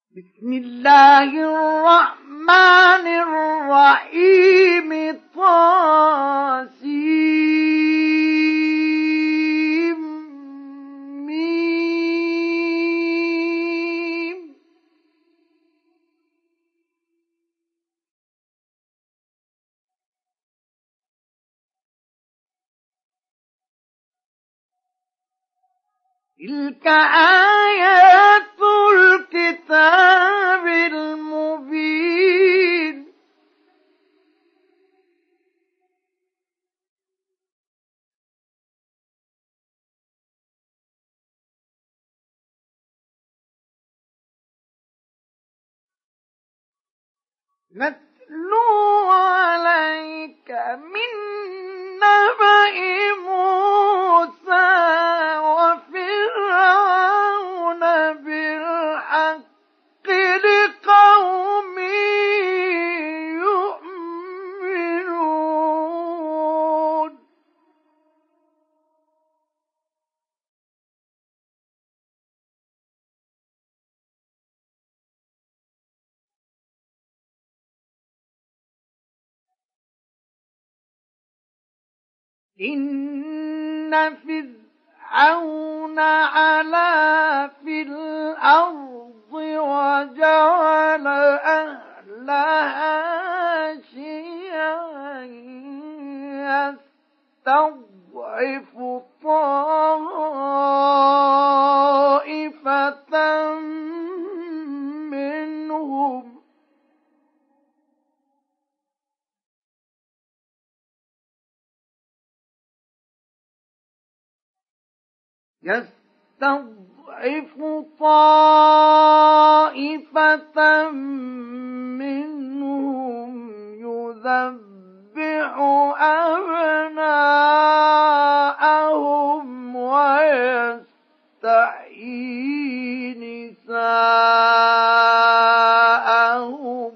بسم الله الرحمن الرحيم طاسيم. تلك آيات الكتاب المبين. نتلو عليك من نبأ موسى وفرعون بالحق لقوم يؤمنون. إن فرعون علا في الأرض وجعل أهلها شيعا يستضعف طائفة منهم يذبح أبناءهم ويستحيي نساءهم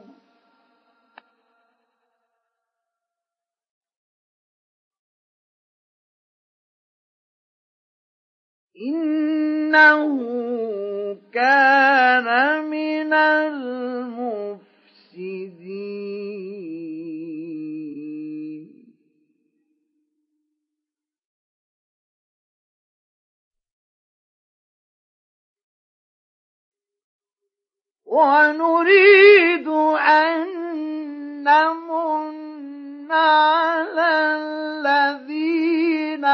إنه كان من المفسدين. ونريد أن نمن على الذين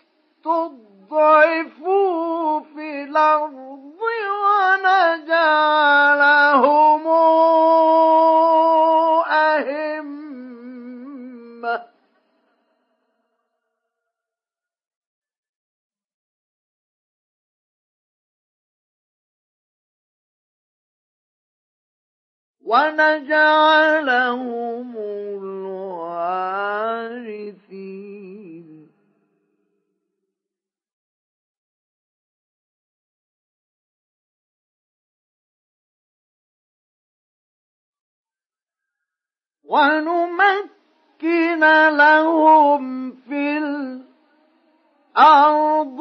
استضعفوا في الأرض ونجعلهم أئمة الوارثين. ونمكن لهم في الأرض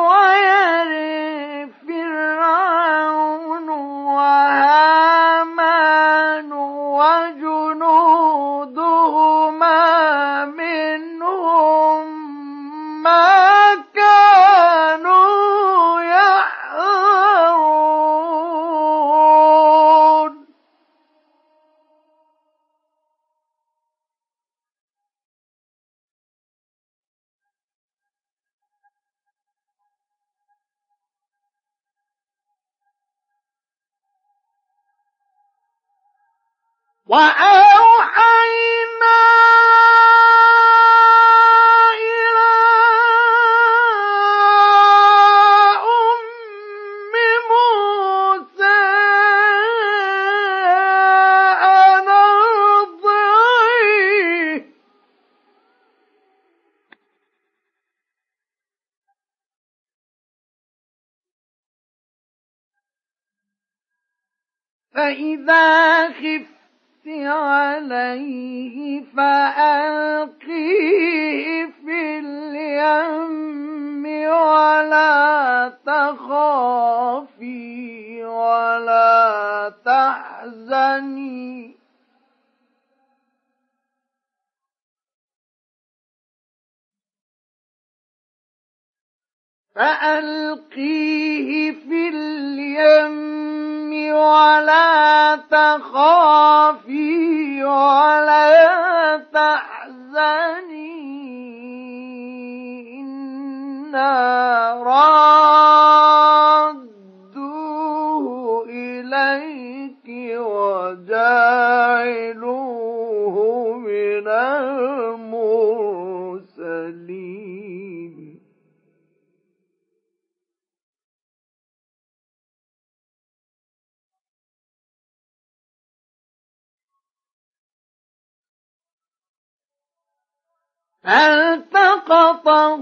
ويرث فرعون وهامان وجنودهما منهم ما كانوا يحذرون. وأوحينا إلى أم موسى أن أرضعيه فإذا خفت عليه فألقيه في اليم ولا تخافي ولا تحزني تحزني فألقيه في اليم ولا تخافي ولا تحزني إنا رادوه إليك وجاعلوه من المرسلين فالتقطه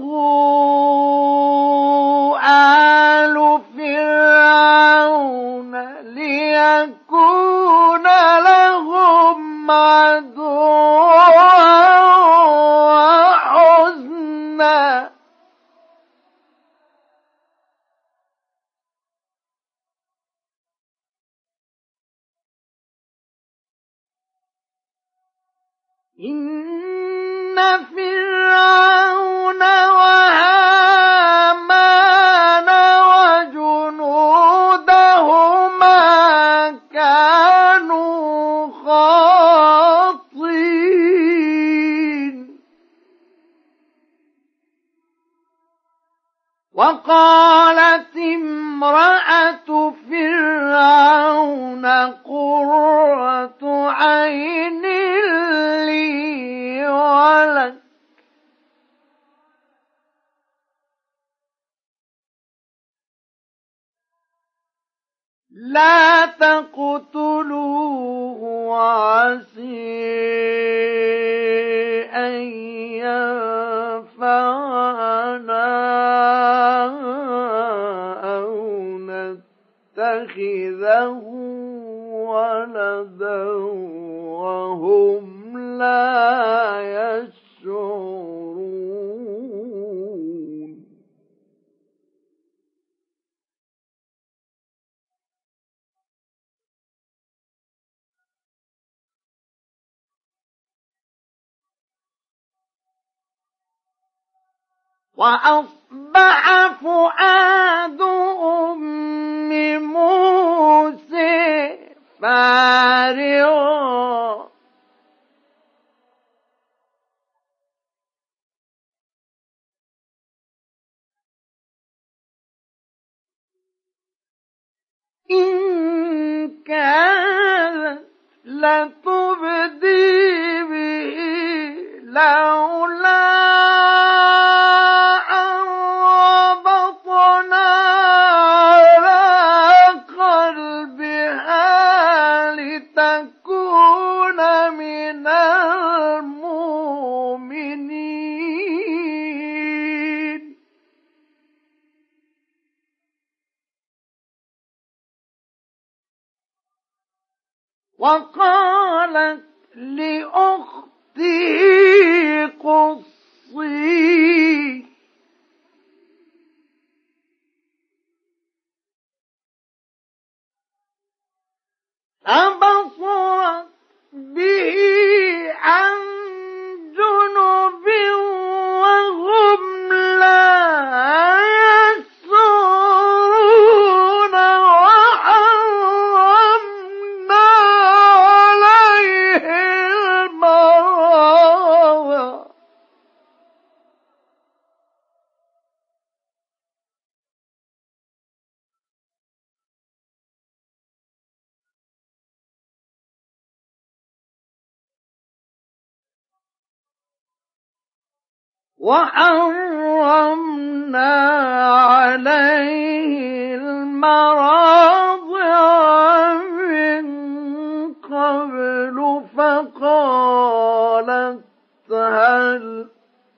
آل فرعون ليكون لهم عدوا وحزنا إن فرعون وهامان وجنودهما كانوا خاطئين وقالت امرأة فرعون قرة عين لي ولك لا تقتلوه وعسى أن ينفعنا أو نتخذه ولدا وهم لا يشعرون وأصبح فؤاد أم موسى فارغا إن كانت لتبدي به لولا أن ربطنا على قلبها لتكون من المؤمنين وقالت لأخته قصيه فبصرت به عن جنب وهم لا يشعرون وحرمنا عليه المراوع وحرمنا عليه المراضع من قبل فقالت هل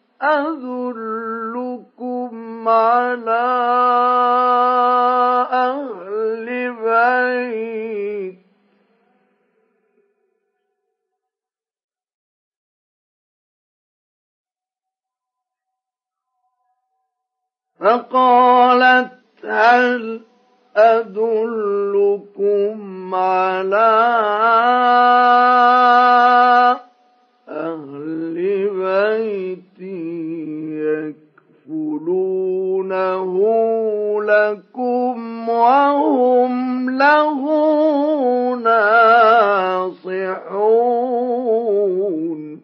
أدلكم على أهل بيت فقالت هل أدلكم على أهل بيت يكفلونه لكم وهم له ناصحون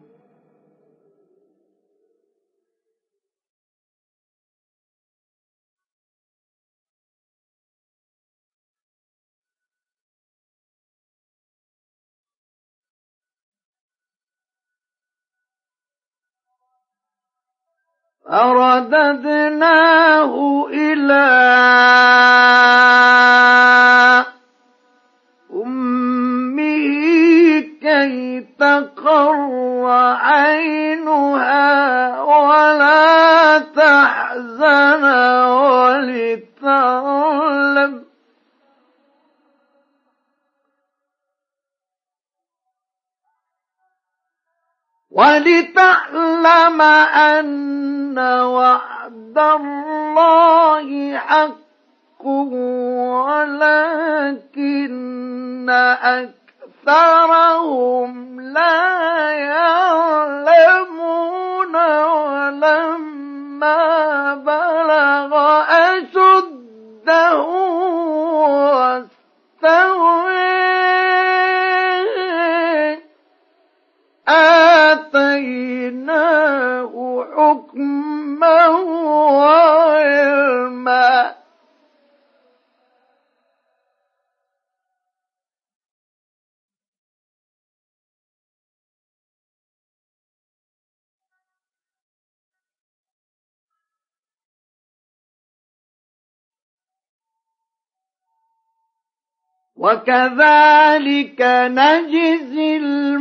فرددناه إلى أمه كي تقر عينها ولا تحزن ولتعلم أن وعد الله حق ولكن أكثرهم لا يعلمون ولما بلغ أشده واستوى آتيناه حكما وعلما وكذلك نجزي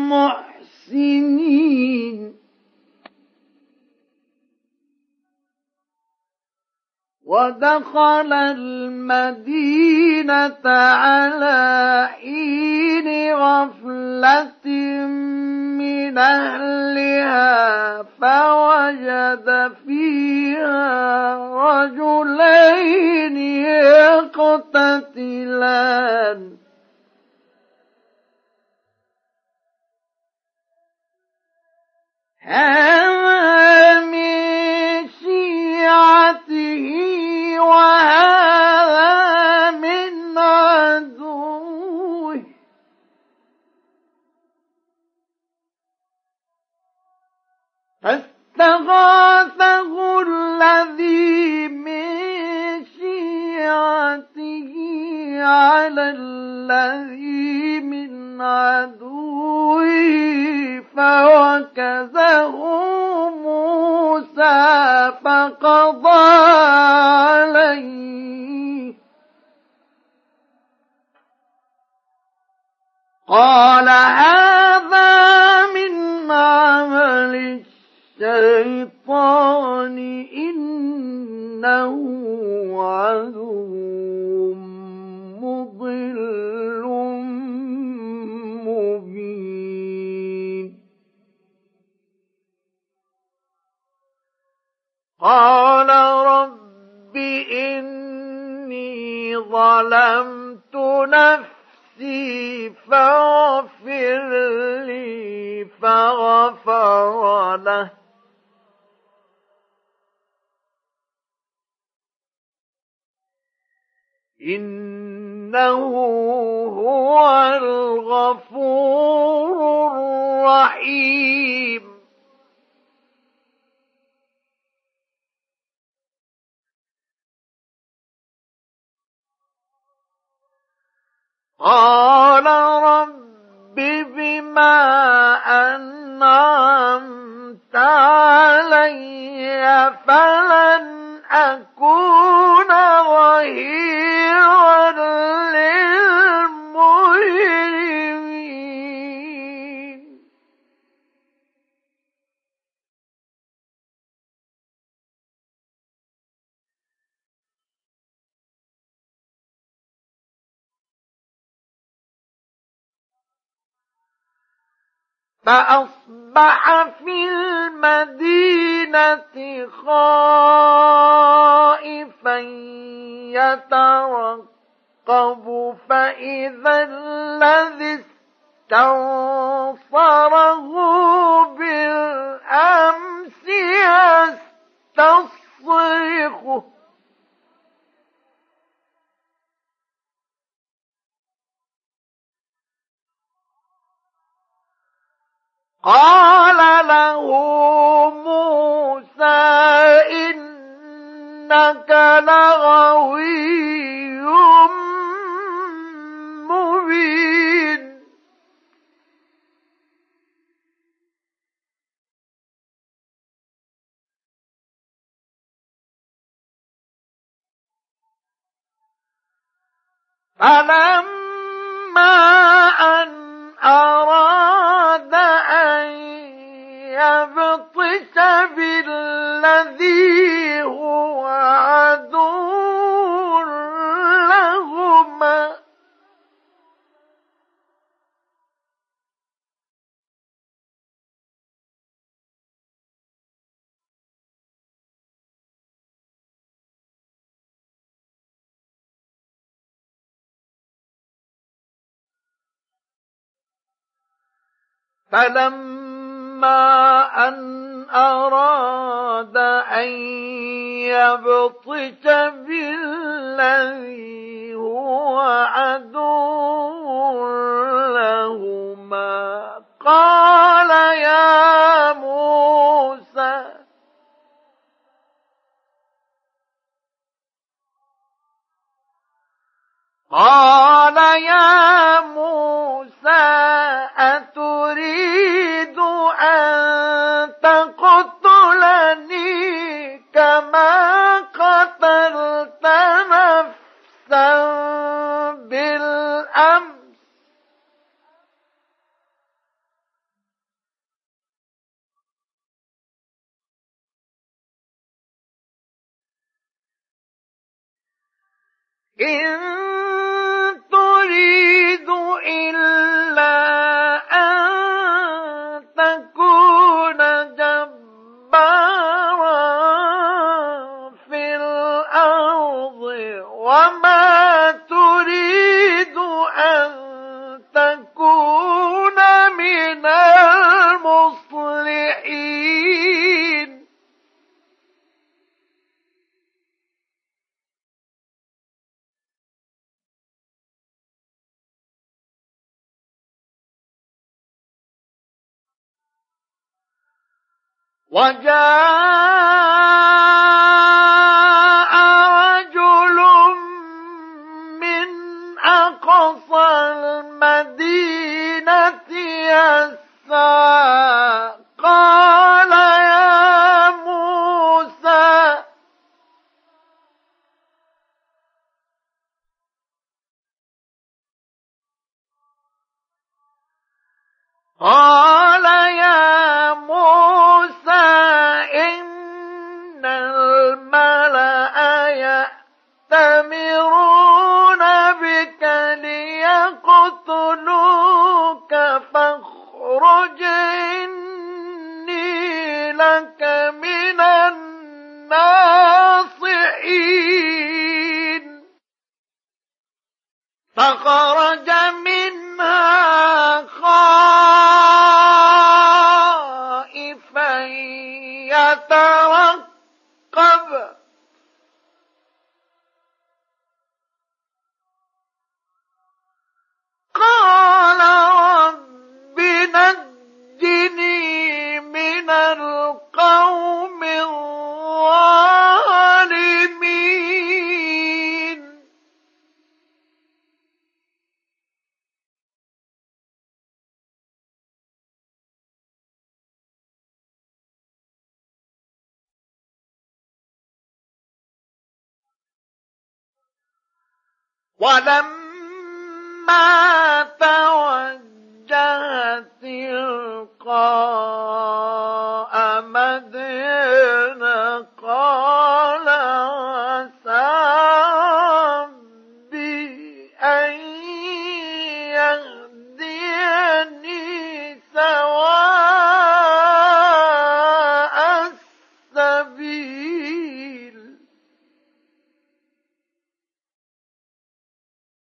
المحسنين ودخل المدينة على حين غفلة من أهلها فوجد فيها رجلين يقتتلان هذا من شيعته وهذا من عدوه فاستغاثه الذي من شيعته على الذي من عدوه فوكزه موسى فقضى عليه قال هذا من عمل الشيطان إنه عدو مضل مبين قال رب إني ظلمت نفسي فاغفر لي فغفر له إنه هو الغفور الرحيم قال رب بما أنعمت علي فلن أكون ظهيرا للمجرمين فأصبح في المدينة خائفا يترقب فإذا الذي استنصره بالأمس يستصرخه قال له موسى إنك لغوي مبين فلما أن أراد أن يبطش بالذي هو عدو لهما فلما أن أراد أن يبطش بالذي هو عدو لهما قال يا موسى أتريد أن تقتلني كما قتلت نفسا بالأمس إن تريد إلا أن تكون جبارا في الأرض وما تريد أن تكون من المصلحين وجاء رجل من أقصى المدينة يسعى قال يا موسى إن الملأ يأتمرون بك ليقتلوك فاخرج إني لك من الناصحين فخرج منها خائفا يترقب قال رب نجني من القوم الظالمين ولما توجه تلقاء مدين قال عسى ربي أن يهديني سواء السبيل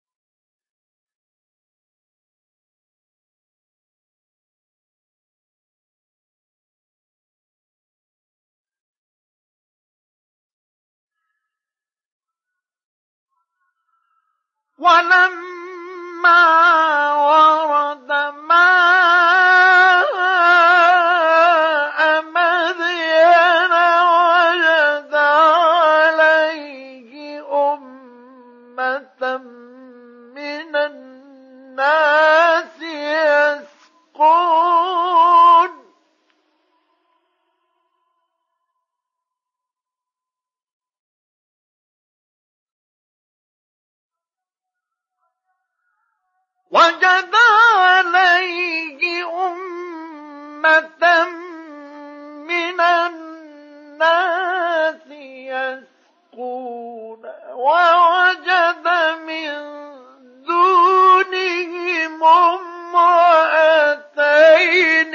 ولما ورد ماء مدين وجد عليه أمة من الناس يسقون وجد عليه أمة من الناس يسقون ووجد من دونهم امرأتين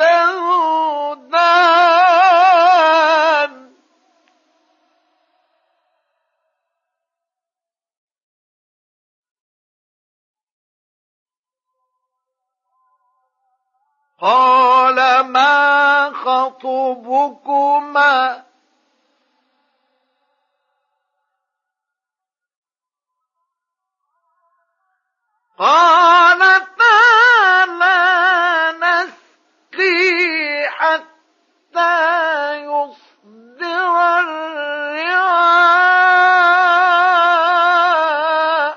تذودان قال ما خطبكما قالتا لا نسقي حتى يصدر الرعاء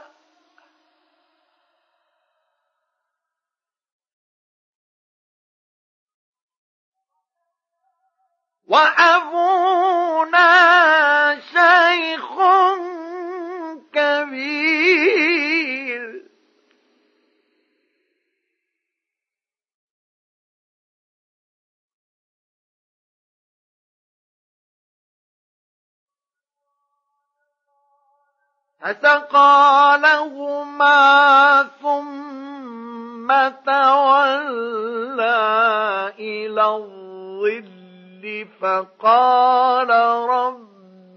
وأبونا شيخ كبير فسقى لهما ثم تولى إلى الظل فقال رب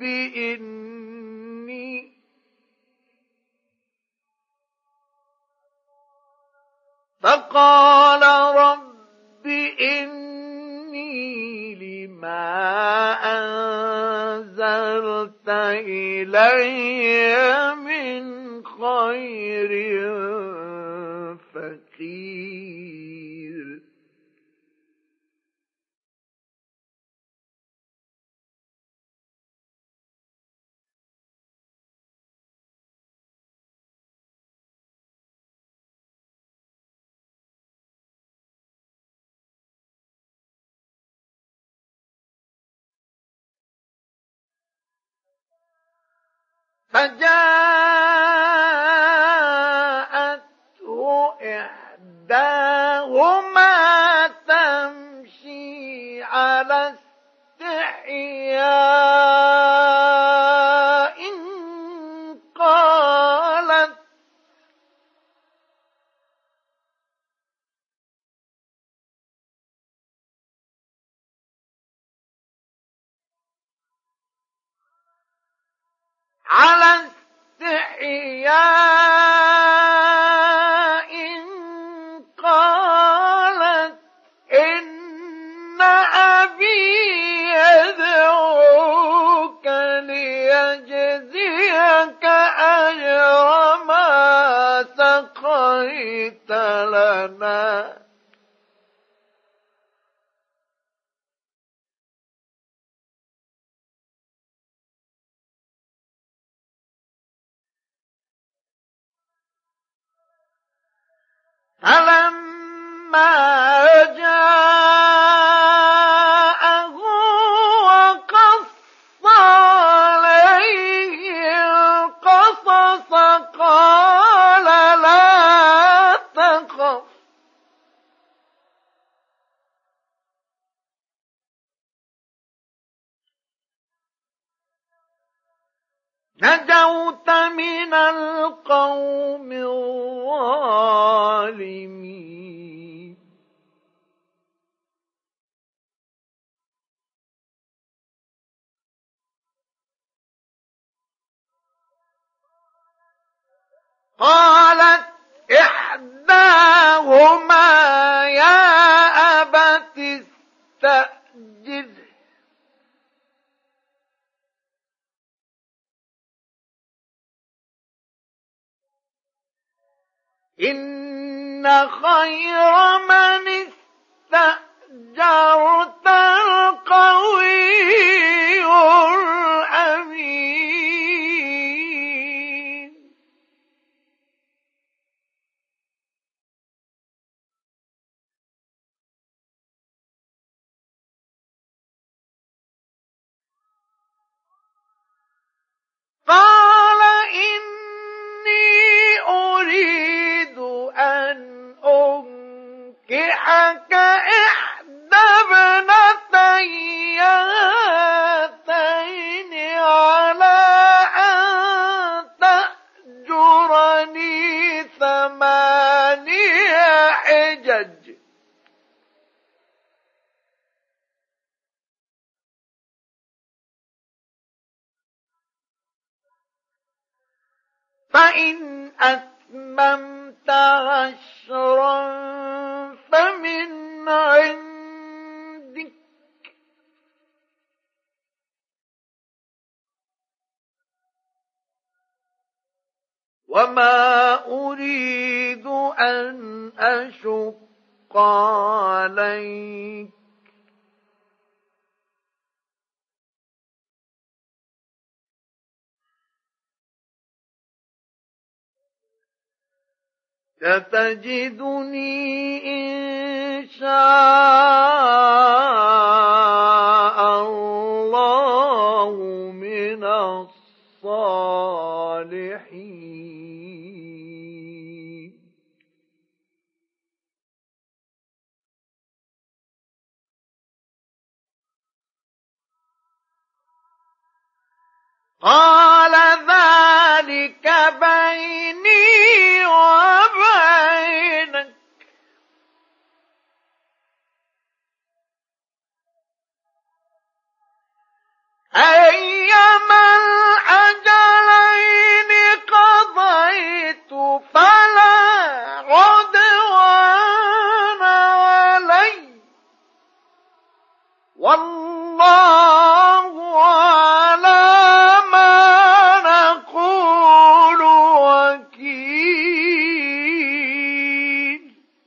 إني لما أنزلت إلي من خير فقير فجاءته إحداهما تمشي على استحياء قالت على استحياء قالت إن أبي يدعوك ليجزيك أجر ما سقيت لنا فلما جاءه وقص عليه القصص قال لا تخف نجوت من القوم الظالمين قالت إحداهما يا أبت استأجره إن خير من استأجرت القوي الأمين. قال إني أريد أن أنكحك إحدى ابنتي هاتين على أن تأجرني 8 حجج فإن أتممت 10 فمن عندك وما أريد أن أشق عليك ستجدني إن شاء الله من الصالحين. قال ذلك بيني وبينك أيما الأجلين قضيت فلا عدوان علي والله على ما نقول وكيل.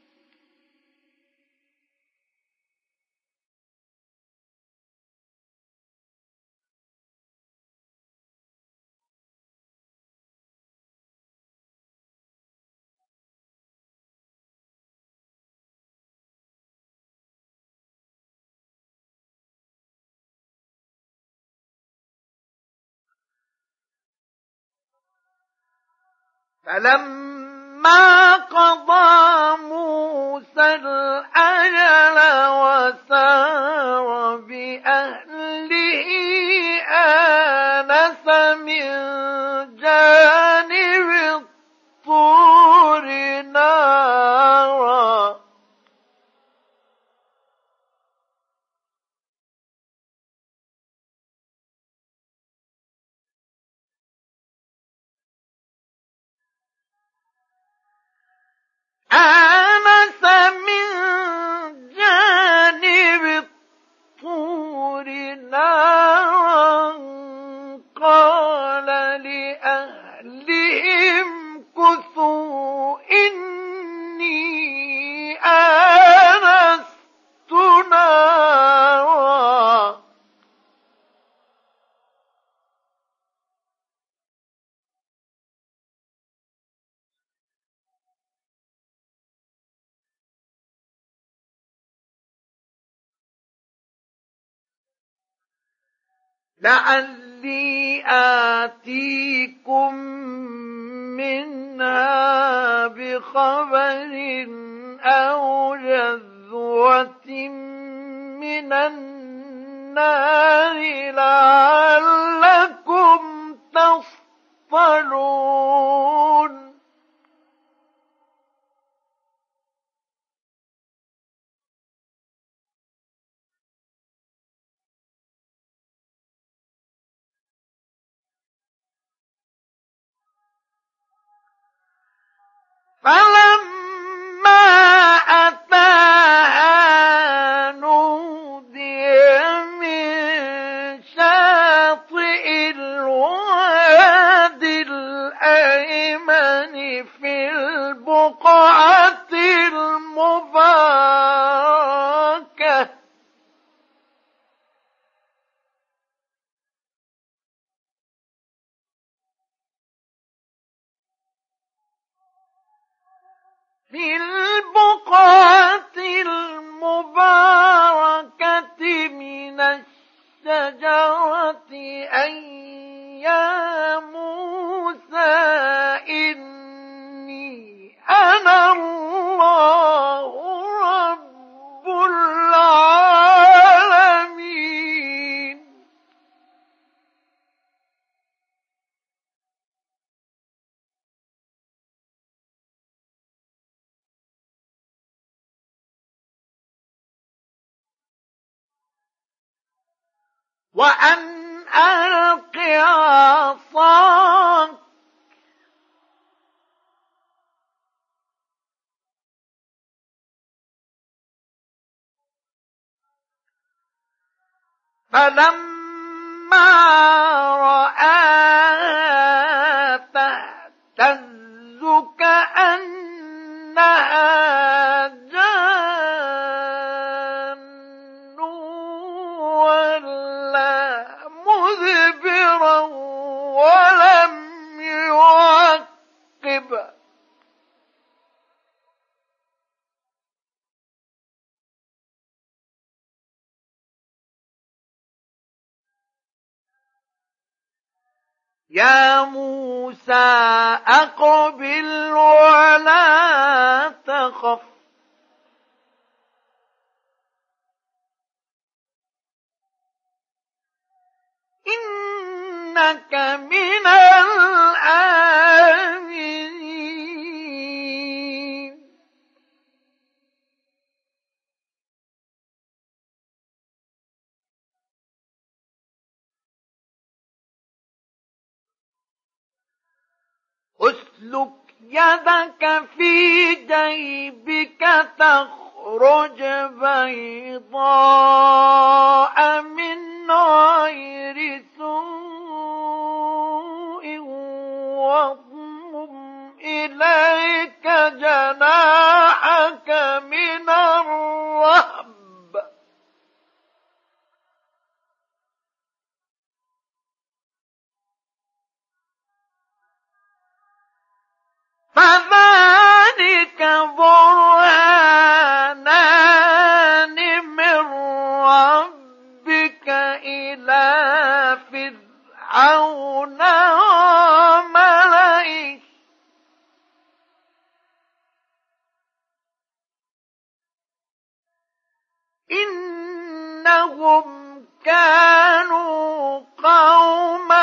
فلما قضى موسى الأجل وسار بأهله آنس من جانب الطور نارا آنس من جانب الطور نارا قال لأهلهم كثوا إني آنست نارا لعلي آتيكم منها بخبر أو جذوة من النار لعلكم تصطلون. فلما أتاها نودي من شاطئ الوادي الأيمن في البقعة المباركة في البقعة المباركة من الشجرة أن يا موسى إني أنا الله رب العالمين وأن ألق عصاك فلما رآها تهتز كأنها جان ولا مدبرا ولم يعقب يا موسى أقبل ولا تخف إنك من الآمنين اسلك يدك في جيبك تخرج بيضاء من غير سوء واضمم إليك جناحك من الرهب فذلك برهانان من ربك إلى فرعون وملئه إنهم كانوا قوما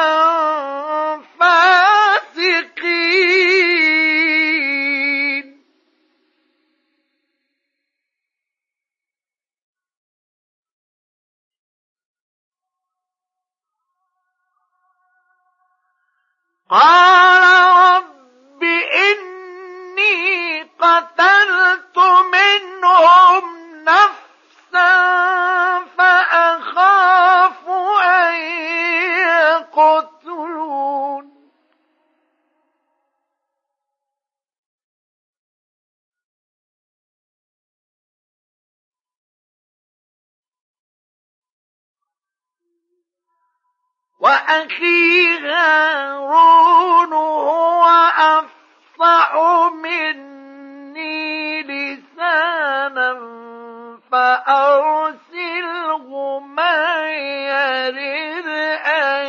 فاسقين قال رب إني قتلت منهم نفسا فأخاف أن يقتلون وأخي هارون هو أفصح مني لسانا فأرسله معي يرد أن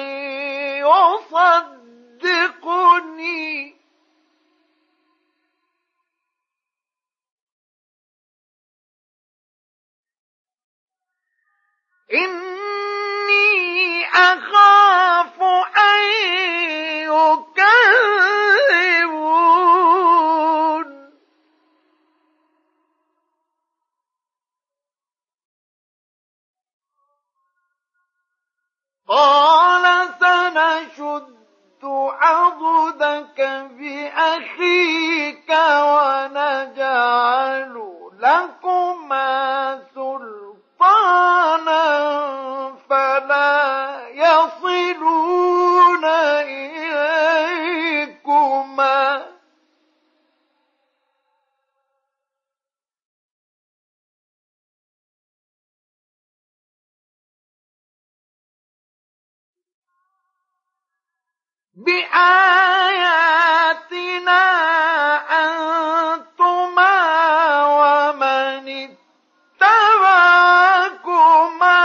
يصدقني إني أخاف أن يكذبون قال سنشد عضدك بأخيك ونجعل لكما سلطانا فلا يصلون إليكما بآياتنا أنتما ومن اتبعكما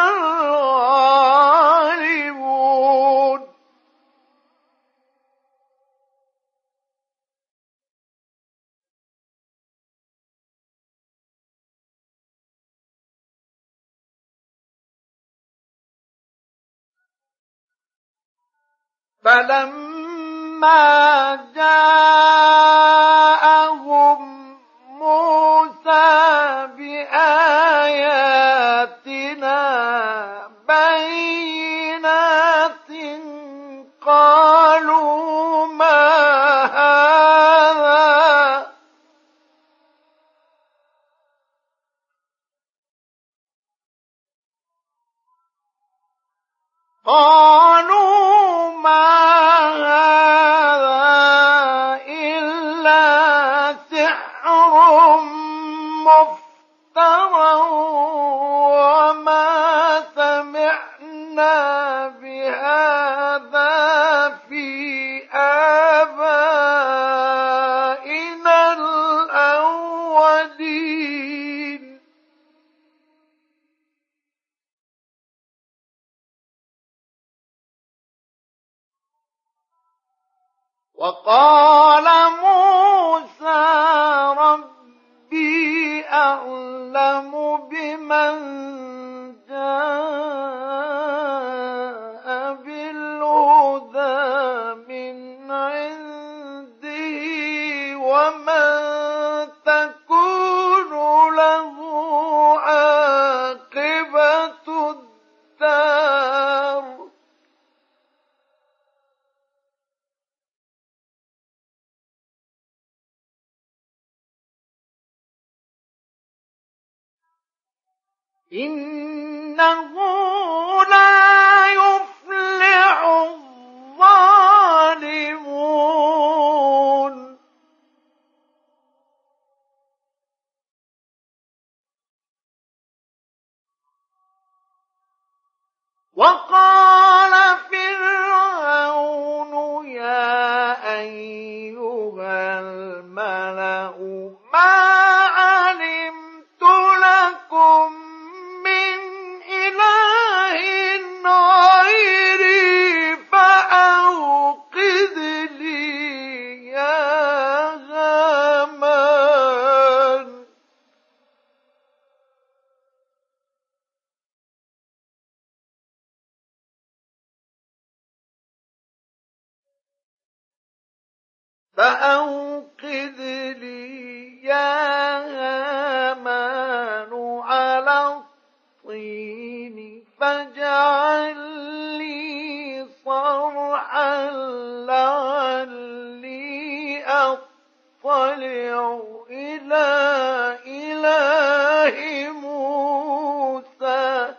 الغالبون فلما جاءهم موسى بآياتنا بينات قالوا ما هذا إلا سحر مفترى وما سمعنا بهذا في آبائنا الأولين وقال موسى ربي أعلم بمن جاء بالهدى من عنده ومن تكون له عاقبة الدار إنه لا يفلح الظالمون وقال فرعون يا أيها الملأ ما علمت لكم من إله غيري فأوقد لي يا هامان فأوقد لي يا هامان على الطين فاجعل لي صرحا لعلي أطلع إلى إله موسى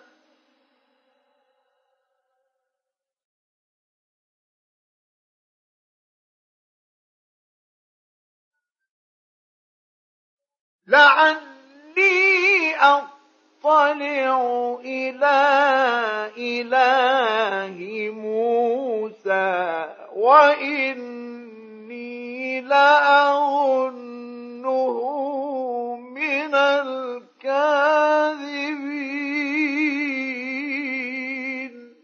لعلي أطلع إلى إله موسى وإني لأظنه من الكاذبين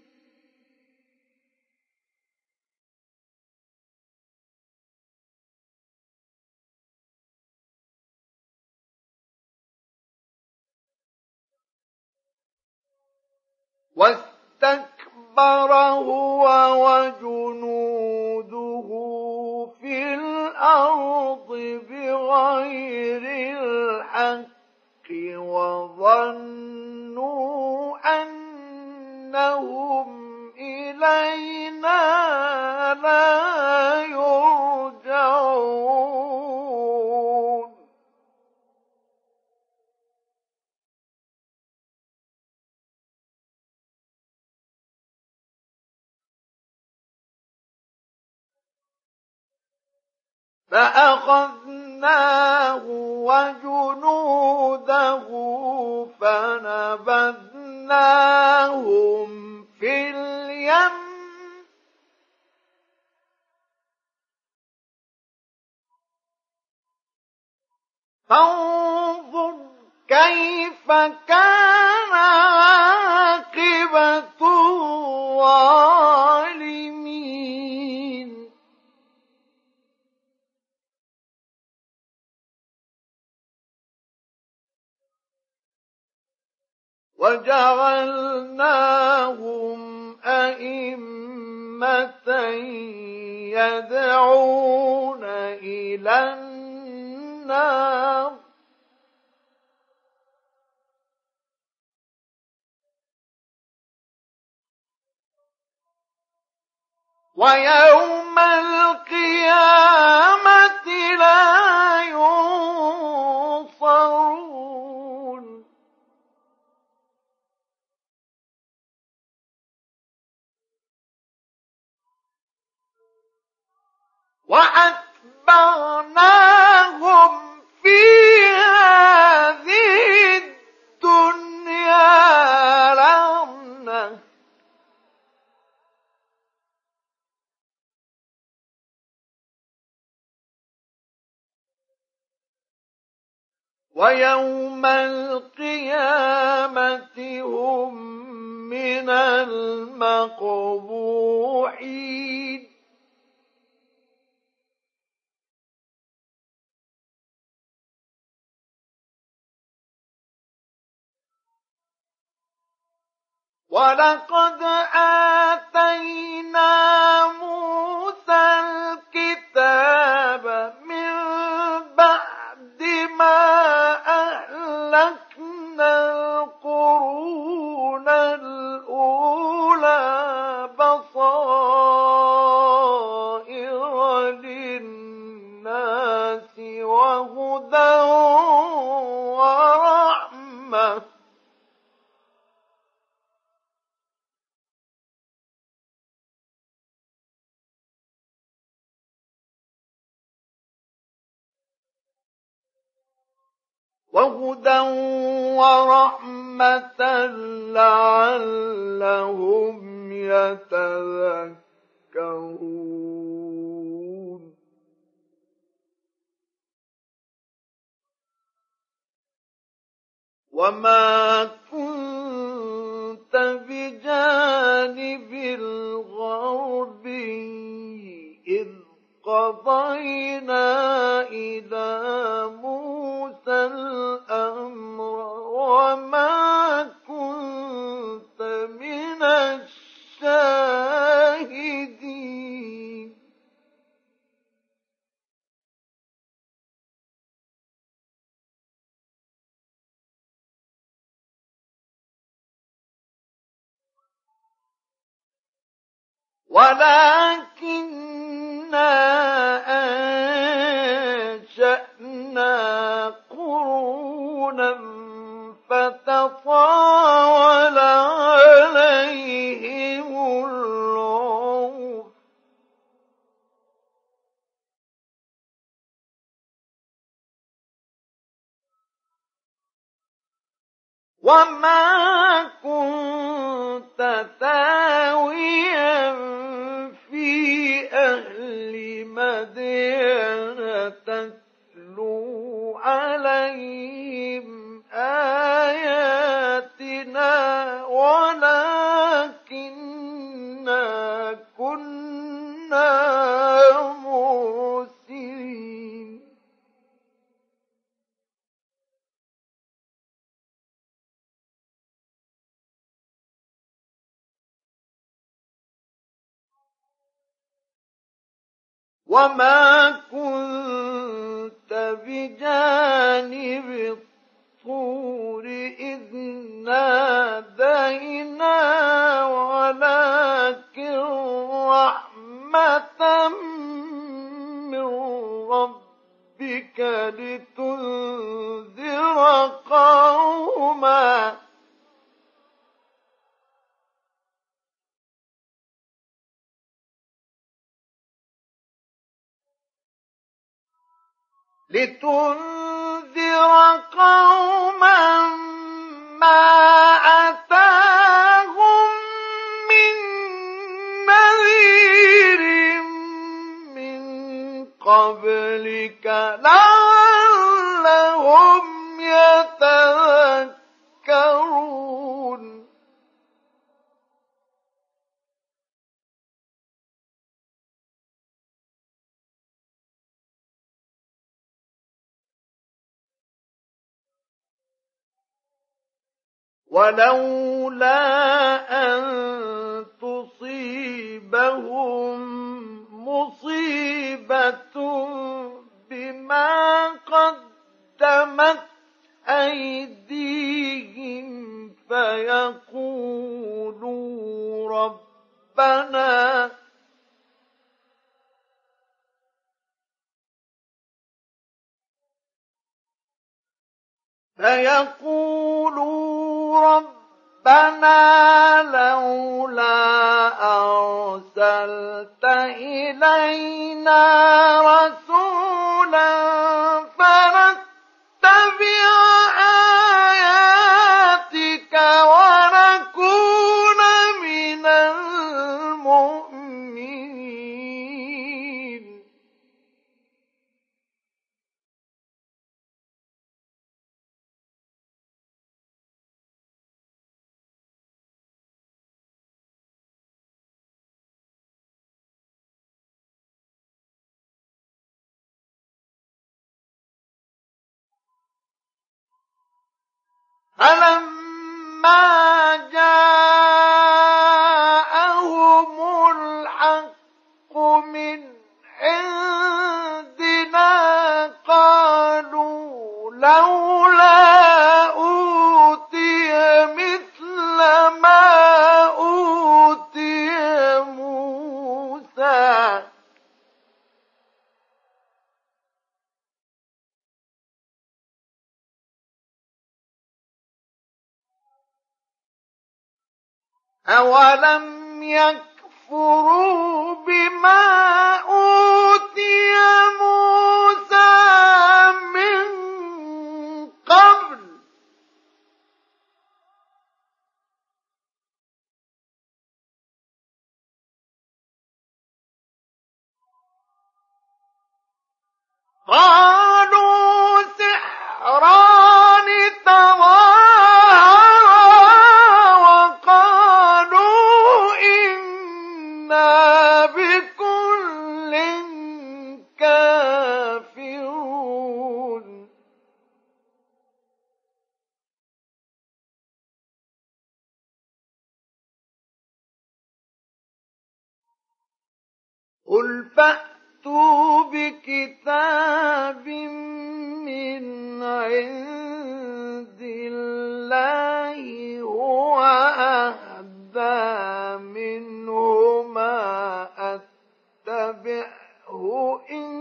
واستكبر هو وجنوده في الأرض بغير الحق وظنوا أنهم إلينا لا يرجعون فأخذناه وجنوده فنبذناهم في اليم فانظر كيف كان عاقبة الظالمين وجعلناهم أئمة يدعون إلى النار ويوم القيامة لا ينصرون وأتبعناهم في هذه الدنيا لعنة ويوم القيامة هم من المقبوحين ولقد آتينا موسى الكتاب من بعد ما أهلكنا القرون الأولى بصائر للناس وهدى ورحمة لعلهم يتذكرون وما كنت بجانب الغربي إذ قضينا إلى موسى الأمر وما كنت من الشاهدين ولكننا أنشأنا قرونا فتطاول عليهم العمر وما كنت ثاويا في أهل مدين تتلو عليهم آياتنا ولكننا كنا مرسلين وما كنت بجانب الطور إذ نادينا ولكن رحمة من ربك لتنذر قوما ما أتاهم من نذير من قبلك لعلهم ولولا أن تصيبهم مصيبة بما قدمت أيديهم فيقولوا ربنا لولا أرسلت إلينا رسولا فنتبع آياتك ونكون من المؤمنين. فلما جاءهم الحق من عندنا قالوا لولا أوتي مثل ما أوتي موسى أولم يكفروا بما أوتي موسى من قبل قالوا سحران تظاهرا وقالوا إنا بكل كافرون. قل فأتوا بكتاب من عند الله هو أهدى منهما أتبعه إن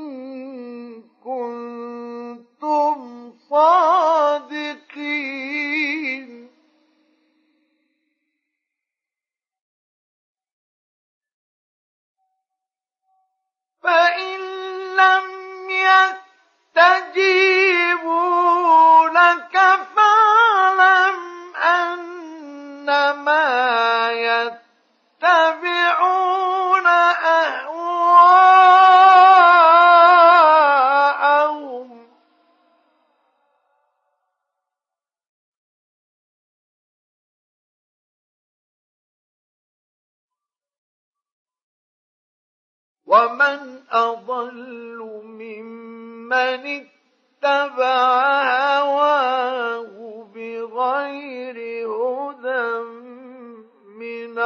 كنتم صادقين. فإن لم يستجيبوا لك فاعلم أنما يتبعون أهواءهم ومن أضل ممن اتبع هواه بغير هدى من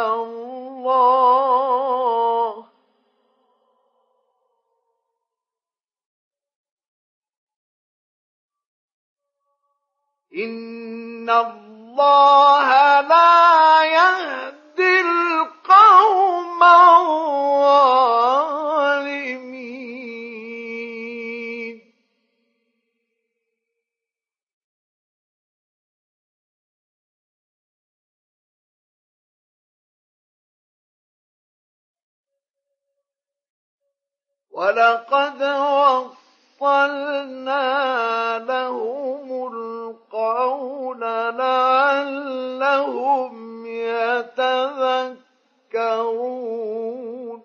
الله إن الله لا يهدي القوم الظالمين. ولقد وصلنا لهم القول لعلهم يتذكرون.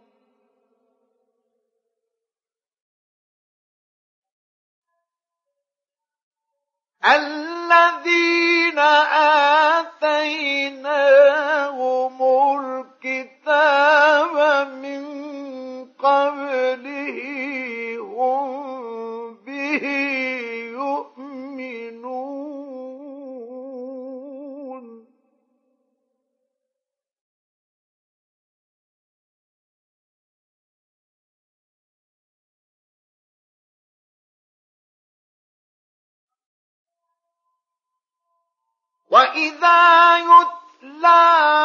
الذين آتيناهم الكتاب من قبله هم به يؤمنون. وإذا يتلى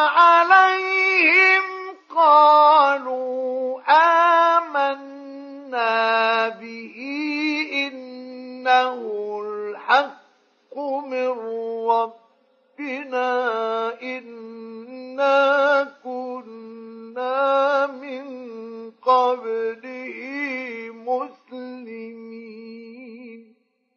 عليهم قالوا آمنا به إنه الحق من ربنا إنا كنا من قبله مسلمين.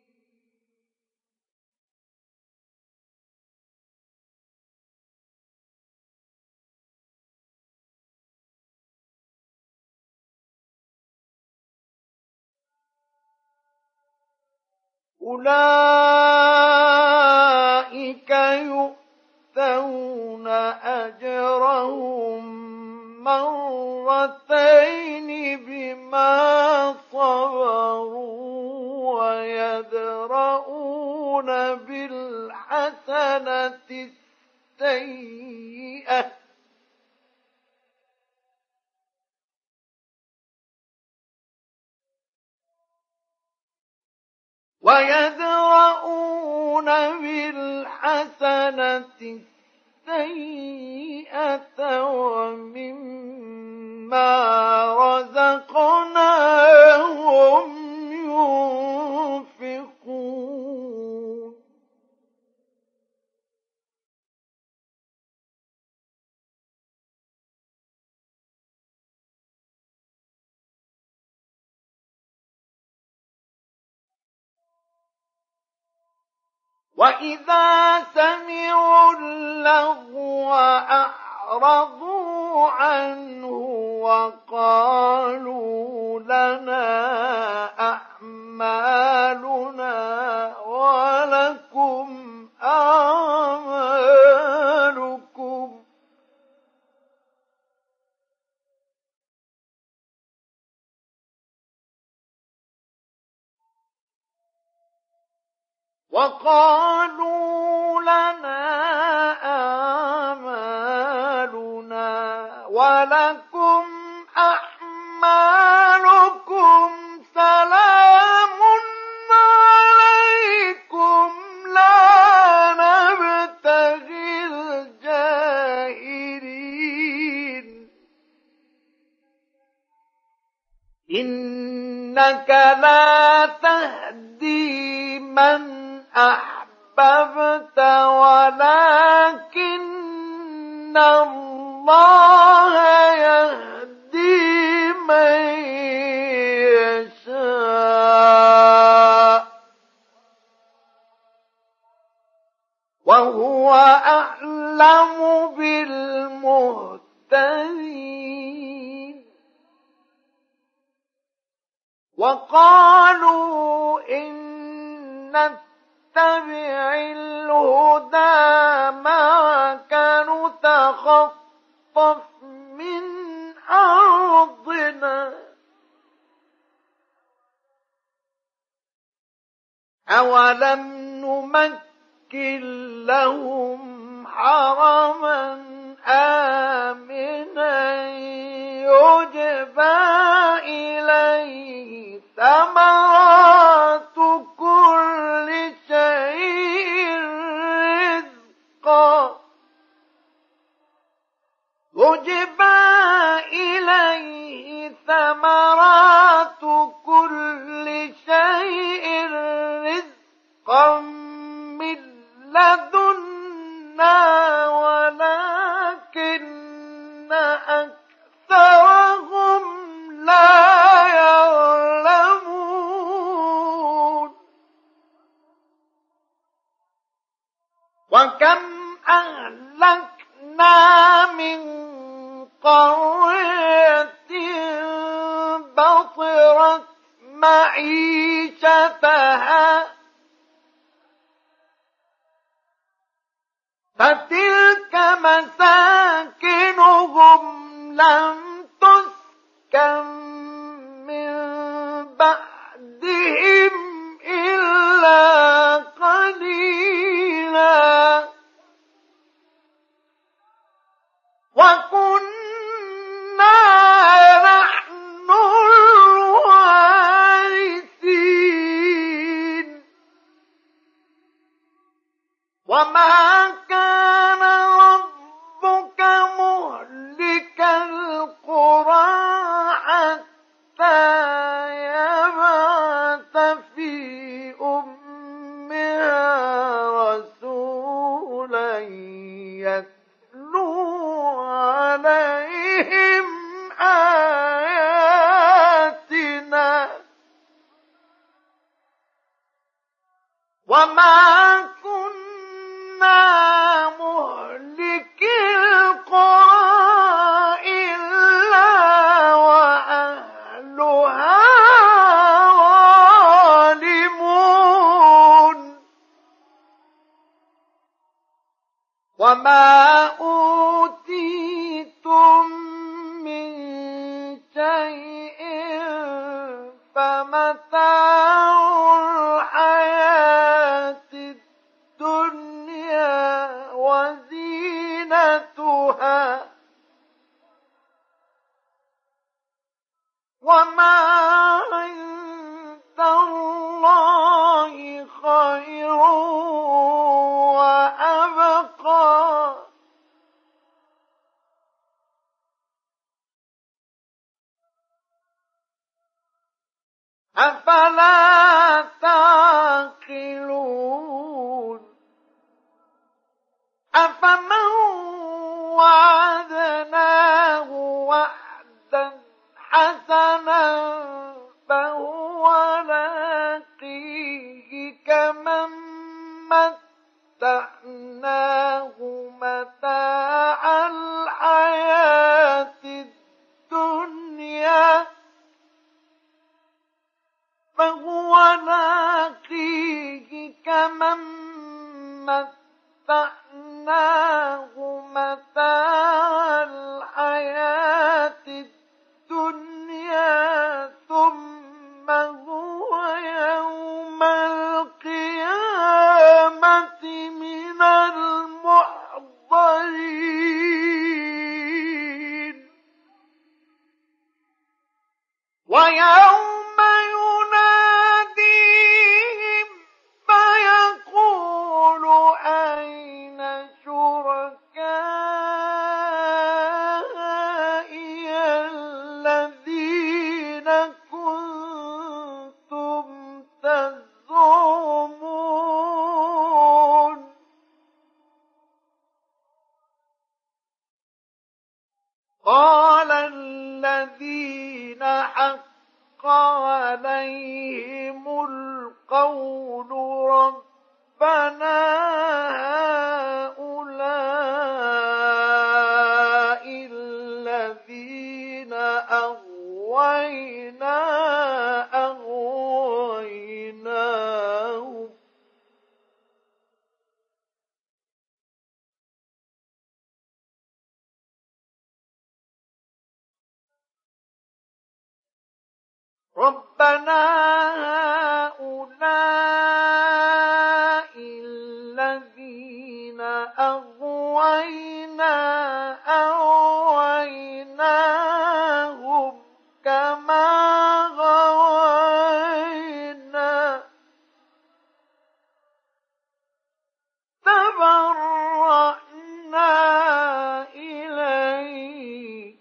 أولئك يؤتون أجرهم مرتين بما صبروا ويدرؤون بالحسنة السيئة ومما رزقناهم ينفقون. وإذا سمعوا اللغو أعرضوا عنه وقالوا لنا أعمالنا ولكم أعمالكم سلام عليكم لا نبتغي الجاهلين إنك لا تهدي من أحببت ولكن الله يهدي من يشاء وهو أعلم بالمهتدين. وقالوا إن نتبع الهدى معك نتخطف من أرضنا أولم نمكن لهم حرما آمنا يجبى إليه ثمرات كل شيء رزقا من لدنا ولكن أكثرهم لا يعلمون. وكم أهلكنا من قرية بطرت معيشتها فتلك مساكنهم لم تسكن من بعدهم إلا قليلا وكنا نحن الوارثين وما وما كنا مهلكي القرى إلا وأهلها ظالمون وما أوتيتم من شيء فمتاع الحياة الدنيا وزينتها وما عند الله خير وأبقى أفلا تعقلون أفمن وعدناه وعدا حسنا فهو لاقيه كمن متعناه متاع الحياة الدنيا فهو لاقيه كمن متعناه متاع الحياة الدنيا ثم هو يوم القيامة من المحضرين ويوم يناديهم فيقول أين شركائي الذين كنتم تزعمون قال الذين حق عليهم القول ربنا هؤلاء الذين أغويناهم ربنا هؤلاء الذين أغويناهم كما غوينا تبرأنا إليك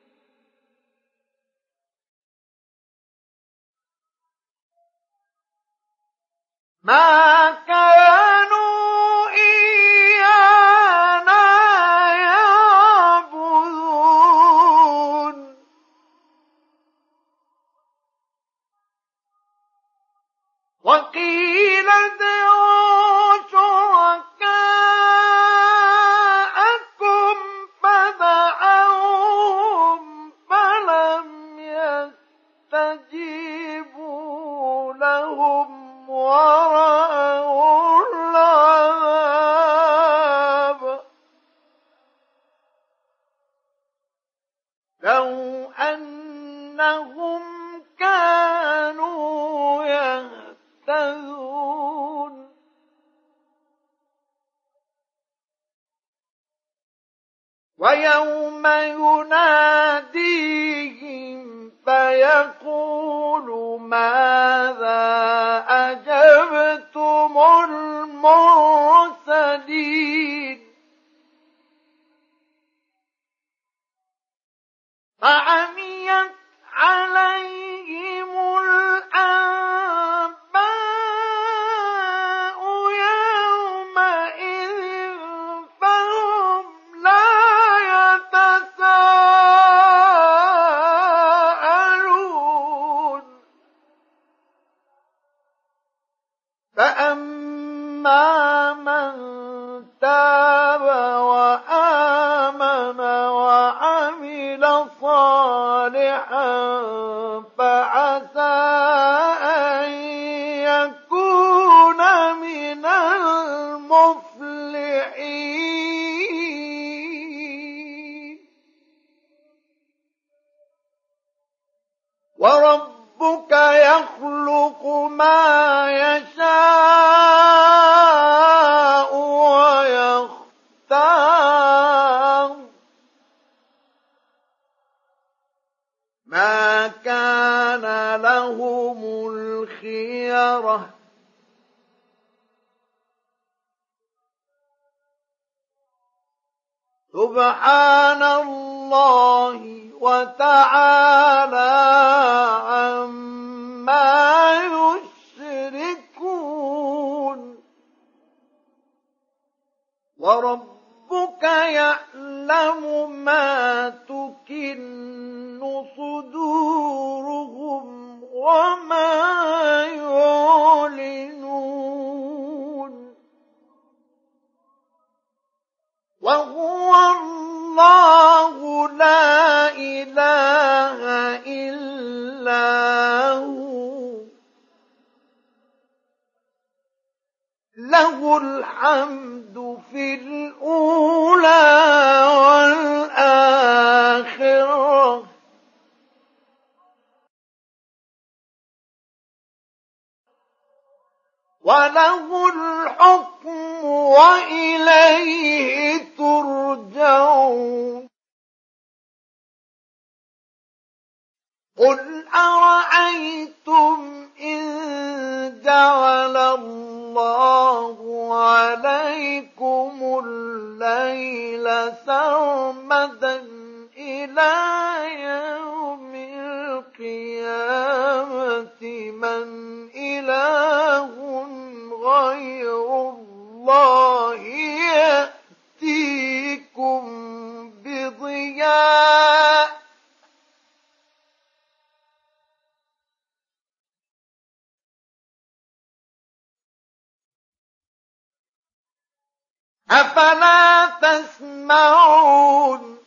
ما كانوا إيانا يعبدون وقيل ادعوا شركاءكم فدعوهم فلم يستجيبوا لهم ورأوا العذاب لو أنهم كانوا يهتدون ويوم يناديهم فيقول ماذا أجبتم المرسلين فعميت عليهم الأنباء يومئذ فهم لا يتساءلون فَأَمَّا مَن تَابَ وَآمَنَ وَعَمِلَ صَالِحًا فَعَسَىٰ أَن يَكُونَ مِنَ الْمُفْلِحِينَ. وَرَبُّكَ يَخْلُقُ مَا يَشَاءُ وَيَخْتَارُ ۗ مَا كَانَ لَهُمُ الْخِيَرَةُ ۚ سُبْحَانَ اللَّهِ وَتَعَالَىٰ عَمَّا يُشْرِكُونَ. وَرَبُّكَ يَعْلَمُ مَا تُكِنُّ صُدُورُهُمْ وَمَا يُعْلِنُونَ. وَهُوَ اللَّهُ لَا إِلَٰهَ إِلَّا هُوَ ۖ لَهُ الْحَمْدُ فِي الْأُولَىٰ وَالْآخِرَةِ ۖ وَلَهُ الْحُكْمُ وَإِلَيْهِ تُرْجَعُونَ. قُلْ أَرَأَيْتُمْ إِن جَعَلَ اللَّهُ عَلَيْكُمُ اللَّيْلَ سَرْمَدًا إِلَىٰ يَوْمِ الْقِيَامَةِ مَنْ إِلَٰهٌ غَيْرُ اللَّهِ يَأْتِيكُم بِضِيَاءٍ ۖ أَفَلَا تَسْمَعُونَ.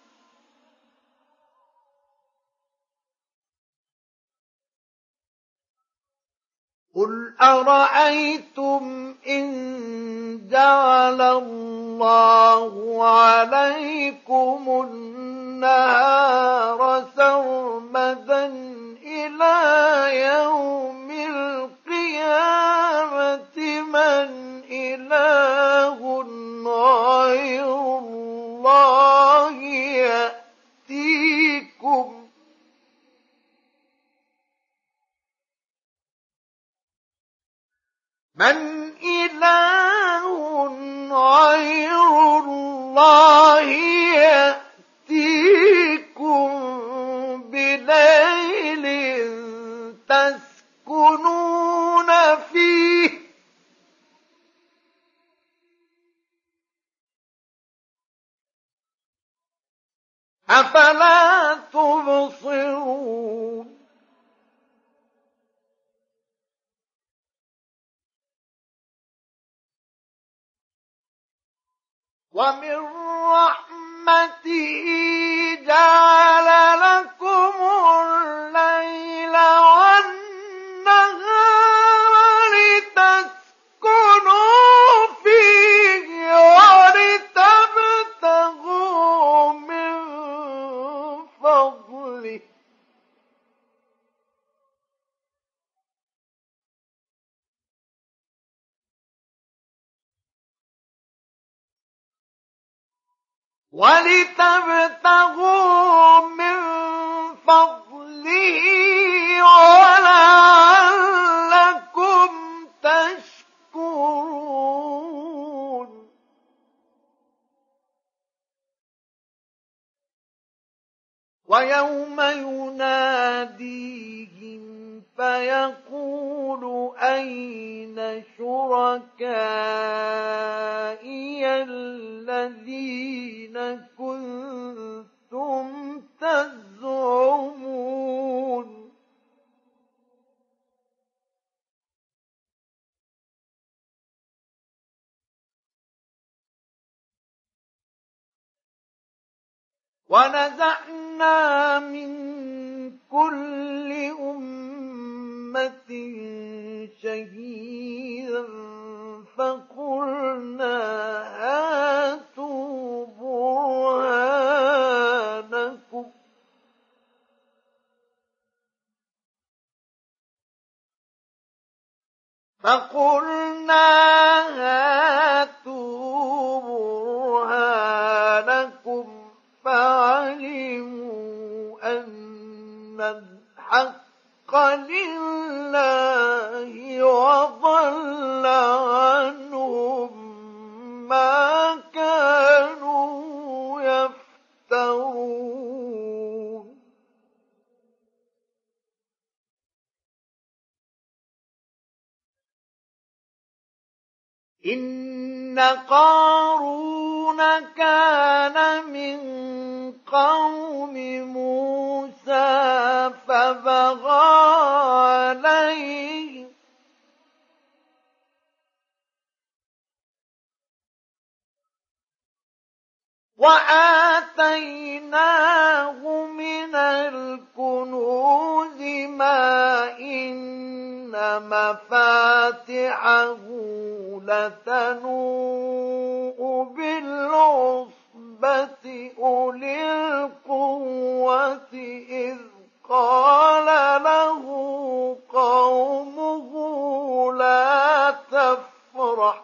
قُلْ أَرَأَيْتُمْ إِن جَعَلَ اللَّهُ عَلَيْكُمُ النَّهَارَ سَرْمَدًا إِلَىٰ يَوْمِ الْقِيَامَةِ مَنْ إِلَٰهٌ غَيْرُ اللَّهِ يَأْتِيكُم بِلَيْلٍ تَسْكُنُونَ فِيهِ ۖ أَفَلَا تُبْصِرُونَ. وَمِن رَّحْمَتِهِ جَعَلَ لَكُمُ اللَّيْلَ وَالنَّهَارَ لِتَسْكُنُوا فِيهِ وَلِتَبْتَغُوا مِن فَضْلِهِ ۚ وَلَعَلَّكُمْ تَشْكُرُونَ. وَيَوْمَ يُنَادِيهِمْ فَيَقُولُ أَيْنَ شُرَكَائِيَ الَّذِينَ كُنتُمْ تَزْعُمُونَ ونزعنا من كل أمة شهيدا فقلنا هاتوا برهانكم فعلموا أن الحق لله وضل عنهم ما كانوا يفترون إن قارون كان من قوم موسى فبغى عليه وآتيناه من الكنوز ما إن مفاتحه لتنوء بالعصبة أولي القوة إذ قال له قومه لا تفرح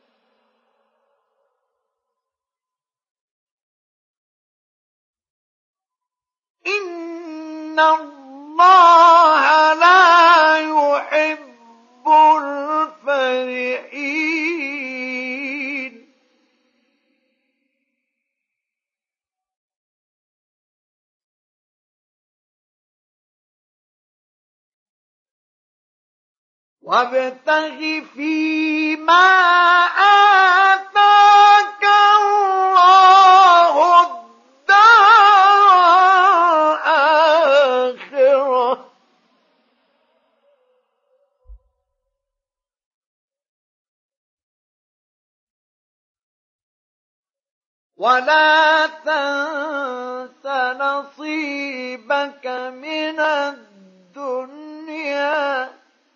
إن الله لا يحب الفرحين وابتغ فيما آتاك الله الدار الآخرة ولا تنس نصيبك من الدنيا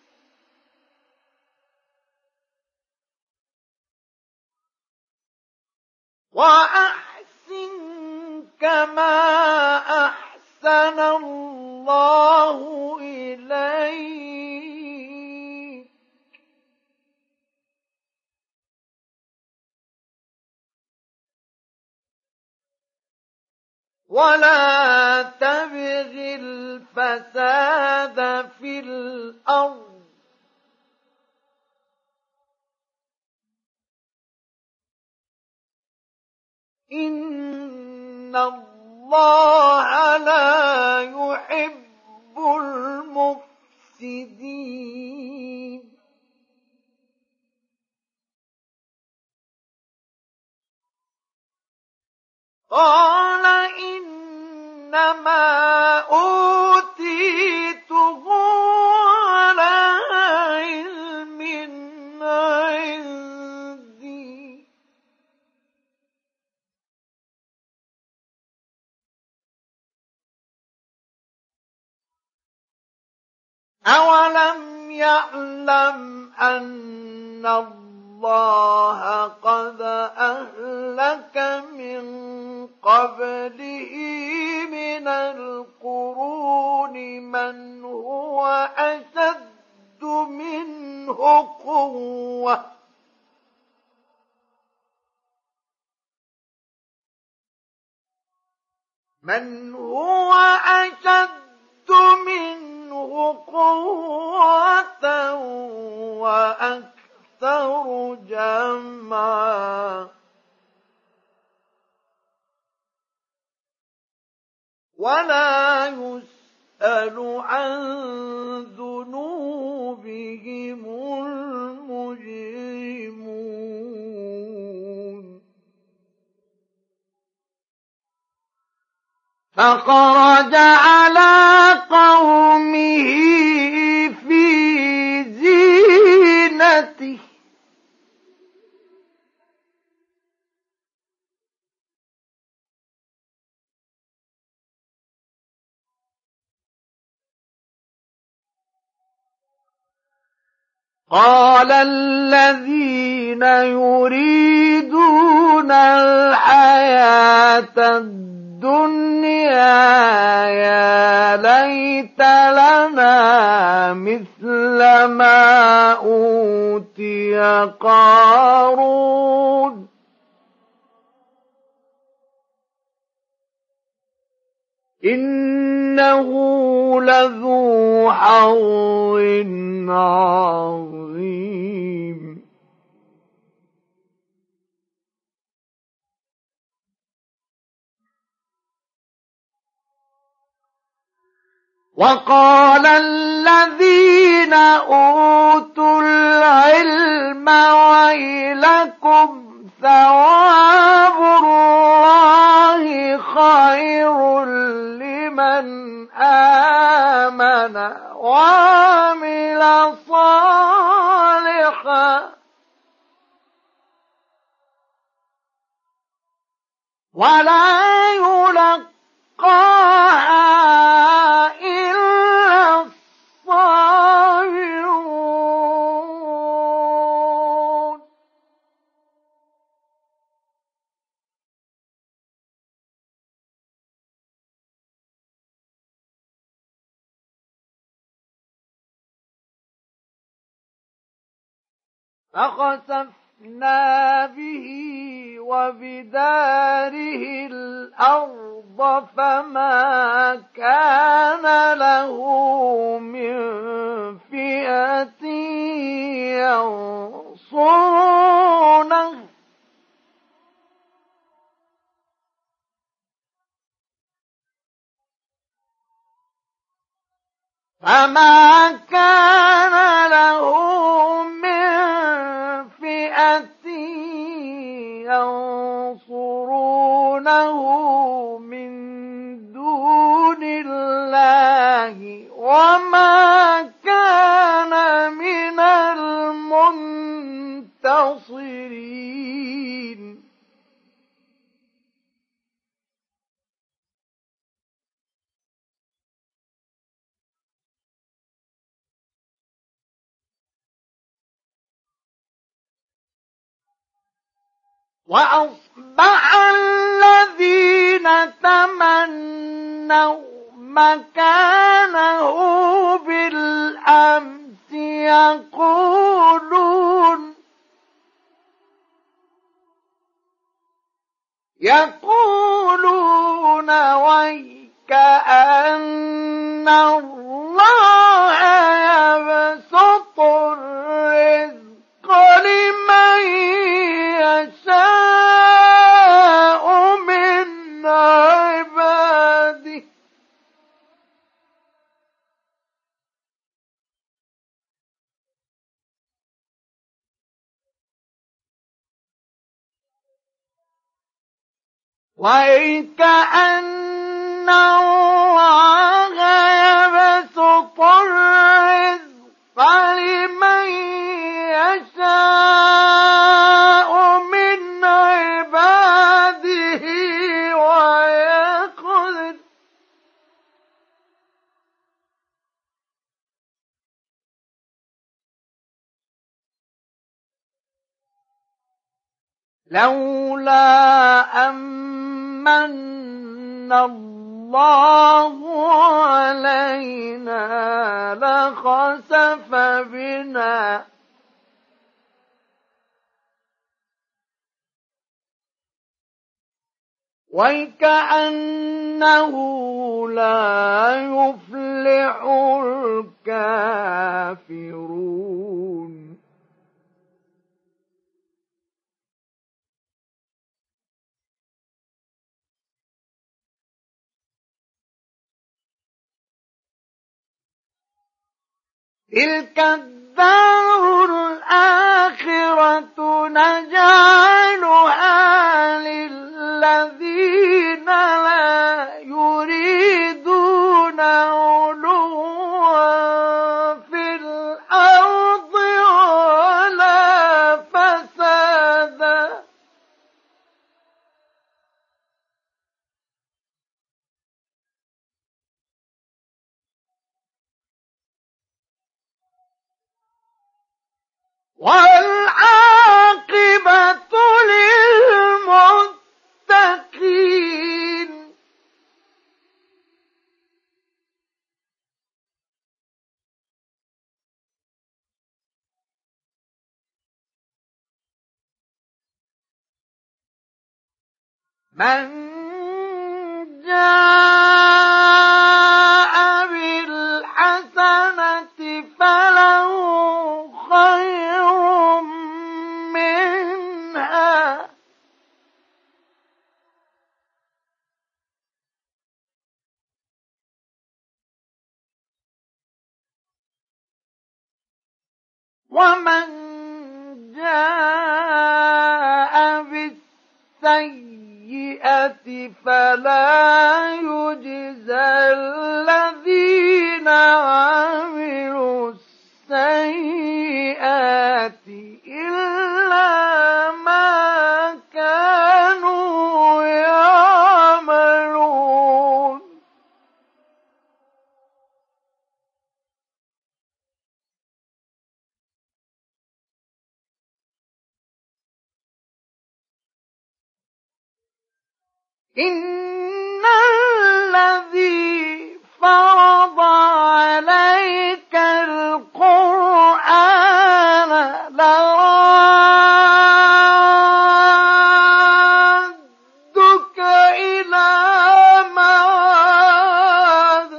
وأحسن كما أحسن الله إليك ولا تبغ الفساد في الأرض إن الله لا يحب المفسدين قال إنما أوتيته على علم عندي أولم يعلم أن الله قد أهلك من قبله من القرون من هو أشد منه قوة وأكثر جمعا ولا يسأل عن ذنوبهم المجرمون فخرج على قومه في زينته قال الذين يريدون الحياة الدنيا يا ليت لنا مثل ما أوتي قارون إنه لذو حظ عظيم. وقال الذين أوتوا العلم ويلكم ثواب الله خير لمن آمن وعمل صالحا ولا يلقاها إلا الصابرون. فخسفنا به وبداره الأرض فما كان له من فئة ينصرونه فما كان له من فئة ينصرونه من دون الله وما كان من المنتصرين. وأصبح الذين تمنوا مكانه بالأمس يقولون ويكأن الله يبسط الرزق لمن يشاء من عباده وَيْكَأَنَّ اللَّهَ يَبْسُطُ الرِّزْقَ لِمَن يَشَاءُ مِنْ عِبَادِهِ وَيَقْدِرُ لولا أمن الله علينا لخسف بنا وكأنه لا يفلح الكافرون. تلك الدار الآخرة نجعلها للذين لا يريدون علوا في الأرض ولا فسادا والعاقبة للمتقين. من جاء بالحسنة فله خير منها ومن جاء بالسيئة فلا يجزى الذين عملوا السيئات إلا ما كانوا يعملون. إن الذي فرض عليك القرآن لرادك إلى معاد.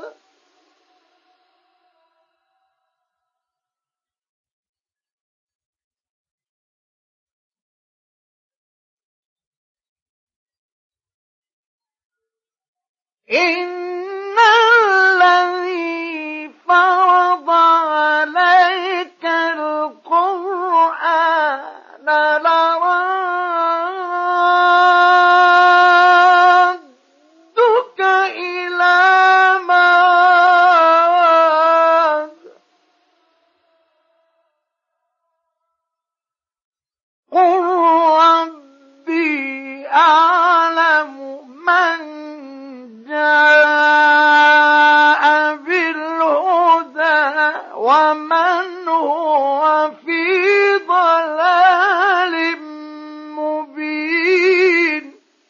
إن الذي فرض عليك القرآن لرادك إلى معاد. قل ربي أعلم من جاء بالهدى ومن هو في ضلال مبين.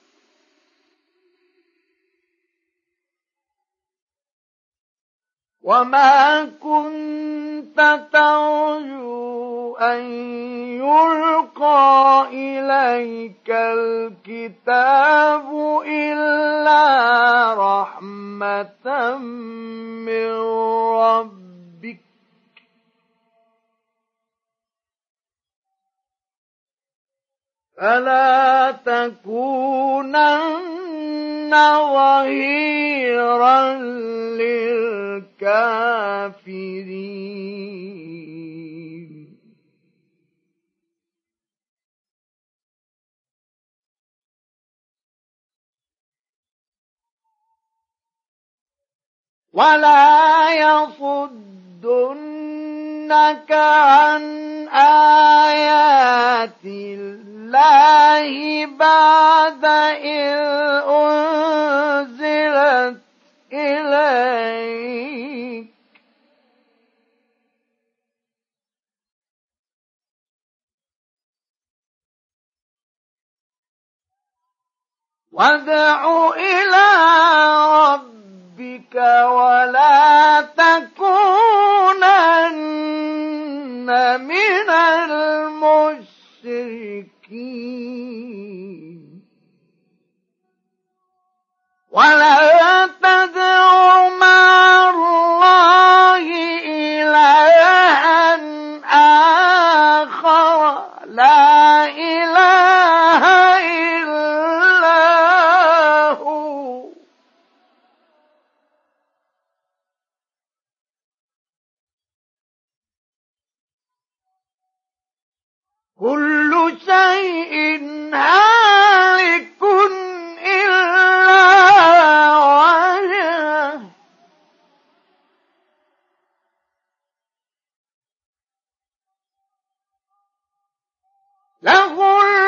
وما كنت ترجو أن يلقى إليك الكتاب إلا رحمة من ربك فلا تكونن ظهيرا للكافرين. ولا يصدنك عن آيات الله بعد إذ أنزلت إليك وادع إلى ربك ولا تكونن من المشركين. ولا تدع مع الله إلها آخر لا إله إلا هو. كل شيء هالك إلا وجهه له